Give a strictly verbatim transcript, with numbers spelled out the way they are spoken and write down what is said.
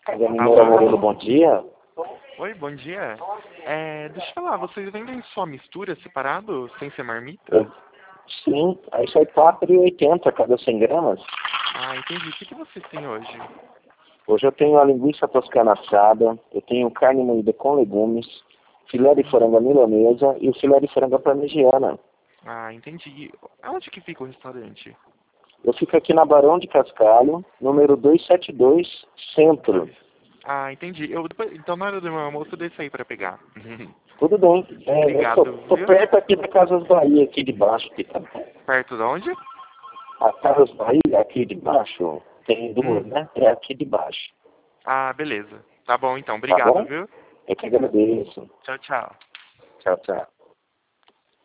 Alô? Murilo, bom dia. Oi, bom dia. É, deixa eu falar, vocês vendem só mistura separado, sem ser marmita? Eu, sim, aí sai quatro reais e oitenta centavos cada cem gramas. Ah, entendi. O que, que vocês têm hoje? Hoje eu tenho a linguiça toscana assada, eu tenho carne moída com legumes, filé de frango milanesa e o filé de frango parmegiana. Ah, entendi. Aonde que fica o restaurante? Eu fico aqui na Barão de Cascalho, número duzentos e setenta e dois, Centro. Ah, entendi. Eu, depois- então na hora do meu almoço eu desço aí pra pegar. Tudo bem. É, eu tô, Obrigado, tô viu? perto aqui da Casas Bahia, aqui de baixo. Aqui, tá? Perto de onde? A Casas Bahia, aqui de baixo, tem duas, Hum. né? É aqui de baixo. Ah, beleza. Tá bom então. Tá Obrigado, bom? viu? Eu que agradeço. Tchau, tchau. Tchau, tchau.